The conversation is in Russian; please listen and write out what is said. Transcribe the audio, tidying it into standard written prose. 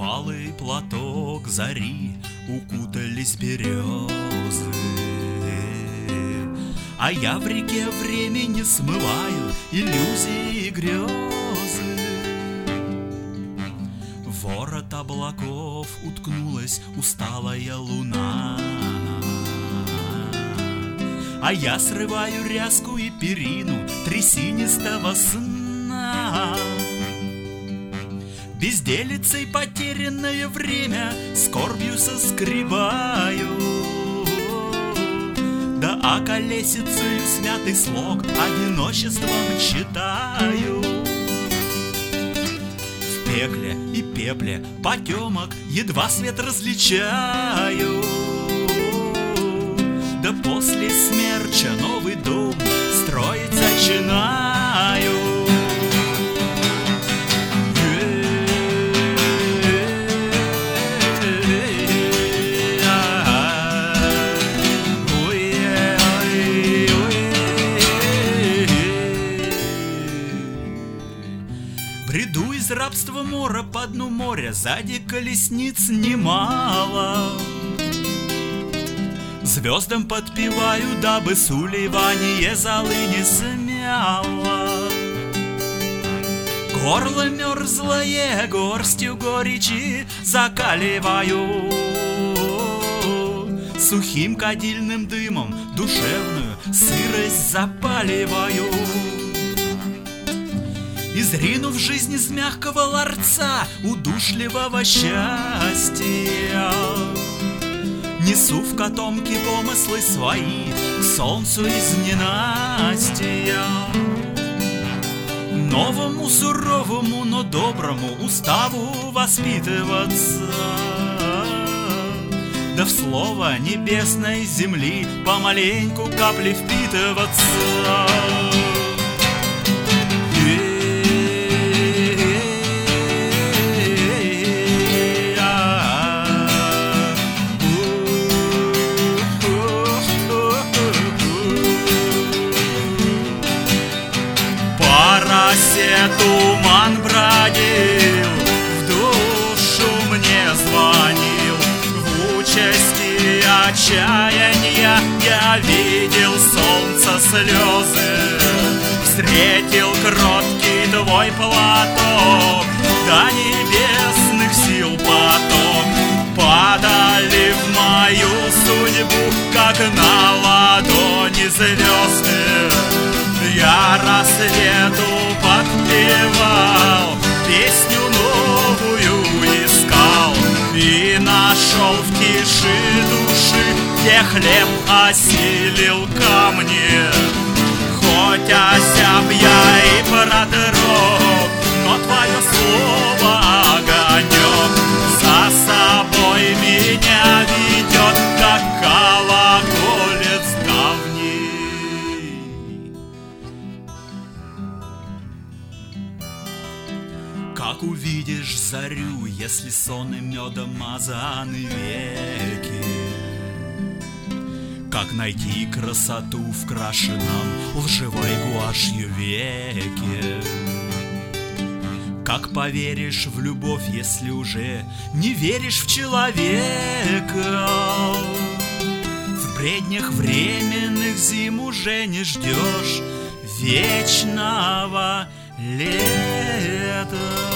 В алый платок зари укутались березы, а я в реке времени смываю иллюзии и грезы. В ворот облаков уткнулась усталая луна, а я срываю ряску и перину трясинистого сна. Безделицей потерянное время скорбью соскребаю, да околесицею смятый слог одиночеством читаю. В пекле и пепле потемок едва свет различаю, да после смерча новый дом строить начинаю. Бреду из рабства мора по дну моря, сзади колесниц немало. Звездам подпеваю, дабы сулейвание золы не смяло. Горло мерзлое горстью горечи закаливаю, сухим кадильным дымом душевную сырость запаливаю. Изринув жизнь из мягкого ларца удушливого счастья, несу в котомке помыслы свои к солнцу из ненастья. Новому суровому, но доброму уставу воспитываться, да в слово небесной земли помаленьку капли впитываться. Туман бродил, в душу мне звонил, в участи отчаяния я видел солнца слезы, встретил кроткий твой платок, до небесных сил поток, падали в мою судьбу, как на ладони звезды. Я рассвету подпевал, песню новую искал, и нашел в тиши души, где хлеб осилил ко мне. Хоть озяб я и продрог, но твое слово огонек за собой меня ведет, как колоколец давний. Как увидишь зарю, если сон и медом мазаны веки, как найти красоту в крашеном лживой гуашью веке, как поверишь в любовь, если уже не веришь в человека, в бреднях временных зим уже не ждешь вечного лета.